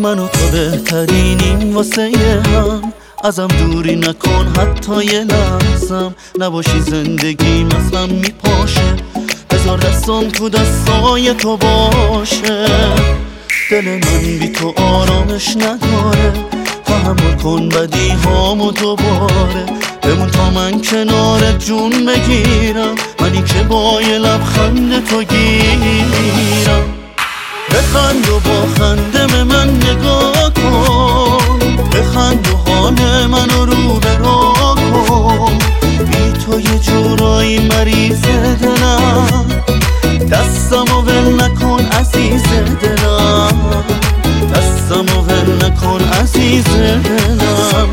من و تو بهترینیم واسه هم، ازم دوری نکن حتی یه لحظم، نباشی زندگیم اصلا میپاشه، بذار دستم تو دستای تو باشه. دل من بی تو آرامش نداره، تحمل کن بدی هامو دوباره، بمون تا من کنارت جون بگیرم، منی که با یه لبخند تو گیرم. بخند و با خنده به من نگاه کن، بخند و حال منو رو به رو کن، بی تو یه جورایی مریض دلم، دستمو ول نکن عزیز دلم، دستمو ول نکن عزیز دلم.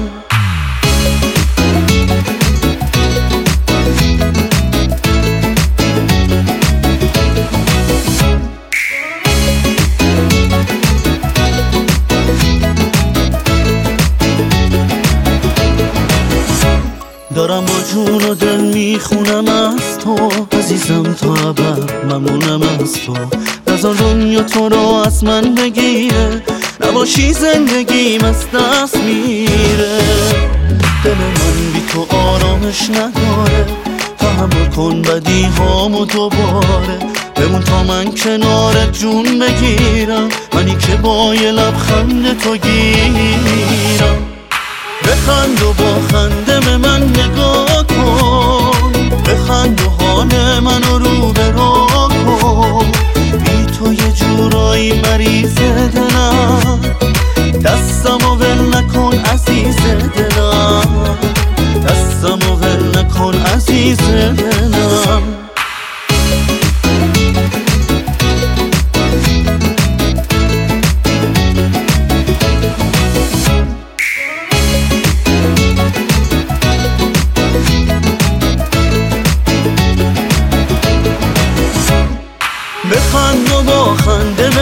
دارم با جون و دل میخونم از تو، عزیزم تا ابد ممنونم از تو، نذار دنیا تو رو از من بگیره، نباشی زندگیم از دست میره. دل من بی تو آرامش نداره، تحمل کن بدی هامو دوباره، بمون تا من کنارت جون بگیرم، منی که با یه لبخند تو گیرم. بخند و با خنده به من نگاه کن، بخند و حال منو رو به رو کن، بی تو یه جورایی مریض دلم، دستمو ول نکن عزیز دلم، دستمو ول نکن عزیز دلم. بخند و با خنده